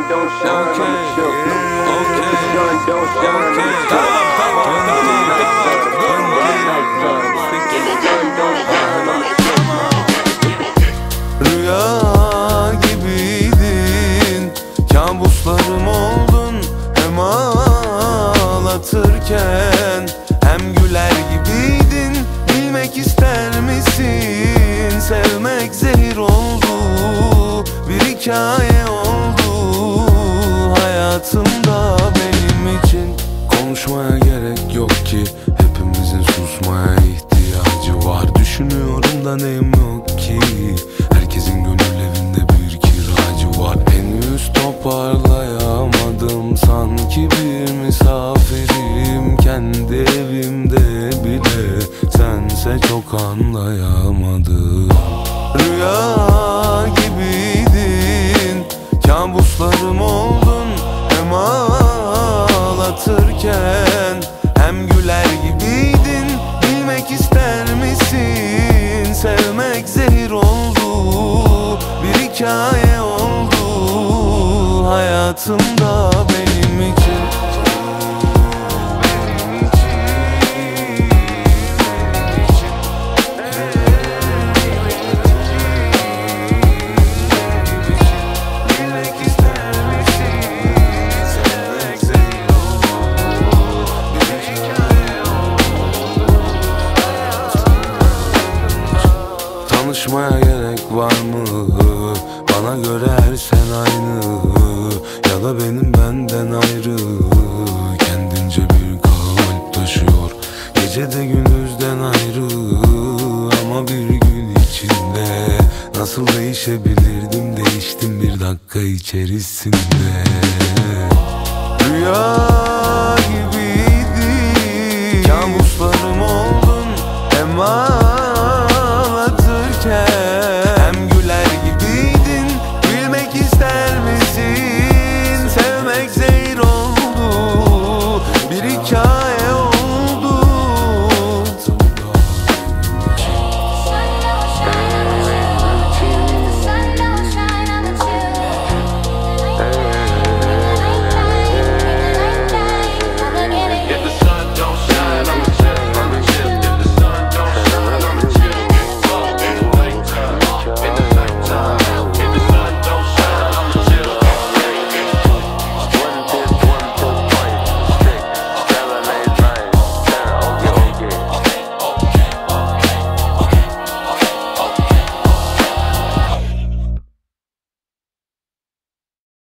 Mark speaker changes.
Speaker 1: don't shine, I'ma chill. The sun don't shine, I'ma chill.
Speaker 2: Rüya gibiydin, kabuslarım oldun. Hem ağlatırken hem güler gibiydin. Bilmek ister misin? Sevmek zehir oldu, bir hikaye oldu hayatımda benim için. Konuşmaya gerek yok ki, hepimizin susmaya ihtiyacı var. Düşünüyorum da neyim yok ki, herkesin gönül evinde bir kiracı var. Henüz toparlayamadım, sanki bir misafirim kendi evimde bile. Sense çok anlayamadım. Rüya gibiydin, kabuslarım oldun. Hem ağlatırken hem güler gibiydin. Bilmek ister misin? Sevmek zehir oldu, bir hikaye oldu hayatımda benim için. Tanışmaya gerek var mı? Bana göre her sen aynı, ya da benim benden ayrı. Kendince bir kalp taşıyor, gecede gündüzden ayrı. Ama bir gün içinde nasıl değişebilirdim? Değiştim bir dakika içerisinde. Rüya